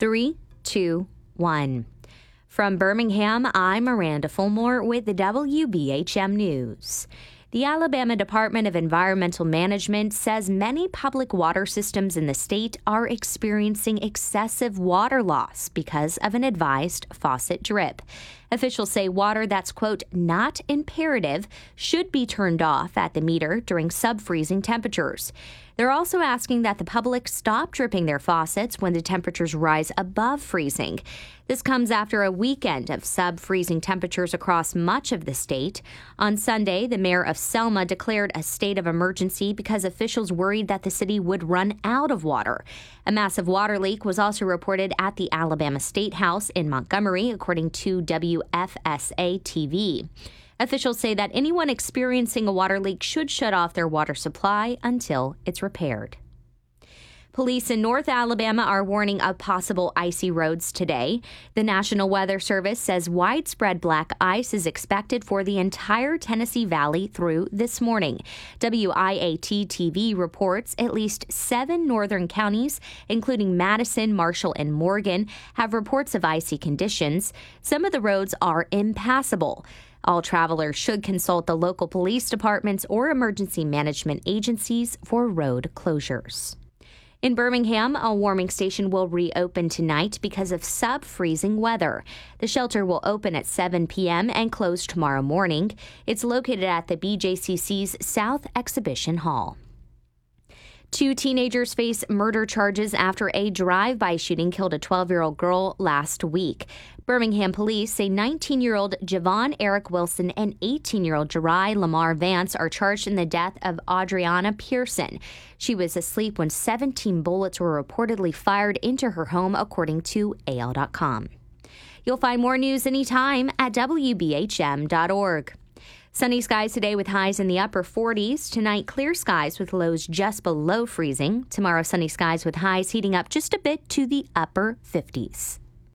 3, 2, 1. From Birmingham, I'm Miranda Fulmore with the WBHM News. The Alabama Department of Environmental Management says many public water systems in the state are experiencing excessive water loss because of an advised faucet drip. Officials say water that's, quote, not imperative should be turned off at the meter during sub-freezing temperatures. They're also asking that the public stop dripping their faucets when the temperatures rise above freezing. This comes after a weekend of sub-freezing temperatures across much of the state. On Sunday, the mayor of Selma declared a state of emergency because officials worried that the city would run out of water. A massive water leak was also reported at the Alabama State House in Montgomery, according to WFSA TV. Officials say that anyone experiencing a water leak should shut off their water supply until it's repaired. Police in North Alabama are warning of possible icy roads today. The National Weather Service says widespread black ice is expected for the entire Tennessee Valley through this morning. WIAT-TV reports at least 7 northern counties, including Madison, Marshall, and Morgan, have reports of icy conditions. Some of the roads are impassable. All travelers should consult the local police departments or emergency management agencies for road closures. In Birmingham, a warming station will reopen tonight because of sub-freezing weather. The shelter will open at 7 p.m. and close tomorrow morning. It's located at the BJCC's South Exhibition Hall. 2 teenagers face murder charges after a drive-by shooting killed a 12-year-old girl last week. Birmingham police say 19-year-old Javon Eric Wilson and 18-year-old Jerai Lamar Vance are charged in the death of Adriana Pearson. She was asleep when 17 bullets were reportedly fired into her home, according to AL.com. You'll find more news anytime at WBHM.org. Sunny skies today with highs in the upper 40s. Tonight, clear skies with lows just below freezing. Tomorrow, sunny skies with highs heating up just a bit to the upper 50s.